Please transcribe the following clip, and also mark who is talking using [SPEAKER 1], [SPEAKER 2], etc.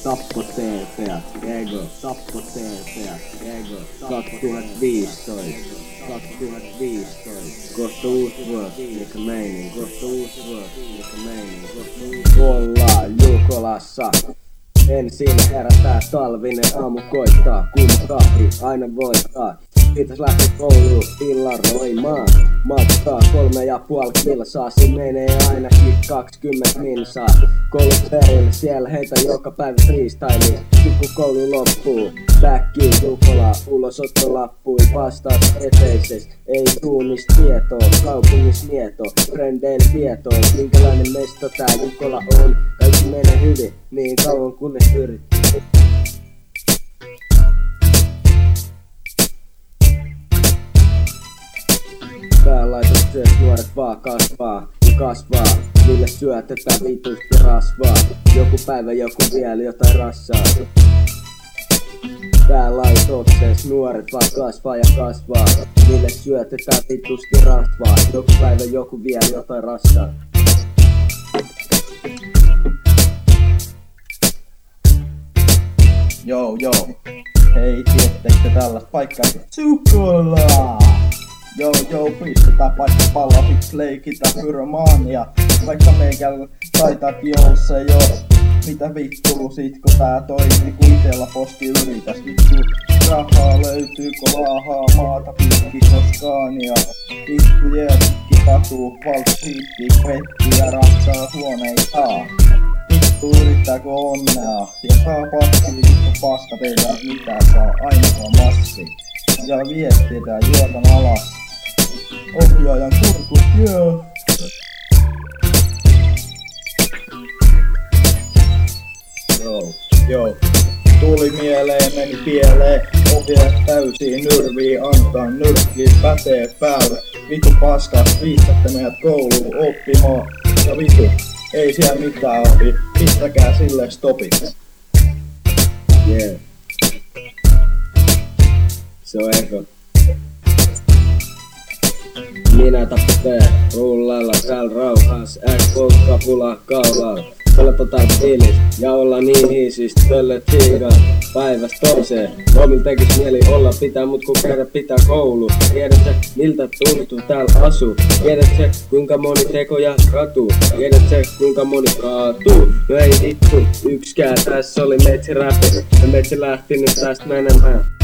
[SPEAKER 1] Tappo TPA, Ego, Tappo TPA, Ego, 2015, kohta uusi vuosi, mikä meinin, kohta uusi vuosi, mikä meinin, kohta uusi. Ollaan Jukolassa, ensin herätää talvinen aamu koittaa, kuuma kahvi aina voittaa. Pitäis lähteä kouluun illaroimaan. Maksaa 3,5 kilsaa, se menee ainakin 20 minsaa. Kouluperille siellä heitä joka päivä freestyle. Sit kun koulu loppuu, backiin Jukola, ulosottolappui. Vastaus eteises, ei tuumis tietoa, kaupungis mieto, frendein tietoa. Minkälainen mesto tää Jukola on, kaikki menee hyvin, niin kauan kunnes yrittää. Päänlaitokset nuoret vaan kasvaa ja kasvaa. Mille syötetään vitusti rasvaa. Joku päivä joku vielä jotain rassaa. Päänlaitokset nuoret vaan kasvaa ja kasvaa. Mille syötetään vitusti rasvaa. Joku päivä joku vielä jotain rassaa.
[SPEAKER 2] Joo. Hei, tiedättekö tällaista paikkaa? Jukola! Joo, pistetään paikka palloa, fix leikitä pyromaania. Vaikka meikällä taitaakin olla se jo. Mitä vittu sit kun tää toimii, kun itellä posti yritäs vittu. Rahaa löytyy kun laahaa maata pitki koskaan ja vittu jeesikki katuu, valtsiikki, petti ja ratsaa huoneita. Vittu yrittääkö onnea ja saa passi, vittu paska teillä mitään saa, aina saa massi. Ja viestitään juotan alas. Ohjaajan kurkut, joo. Joo. Tuli mieleen, meni pieleen. Ohjeet täysiin nyrviin, antaa nyrkkiin pätee päälle. Vitu paskas, viistätte meidät kouluun oppimaan. Ja vitu, ei siellä mitään opi. Pistäkää sille stopit.
[SPEAKER 1] Yeah. Se on Ego. Minä tappitee rullalla täällä rauhas, kapula kaulalla. Pelataan fiilis ja olla niin hiisistä, pöllöt hiigaan päivästä toiseen. Omil tekis mieli olla pitää, mut kun käydä pitää koulu. Tiedätkö miltä tuntuu täällä asuu? Tiedätkö kuinka moni tekoja katuu? Tiedätkö kuinka moni kaatuu? No ei vittu, yksikään tässä oli metsi räpi. Ja metsi lähti nyt tästä menemään.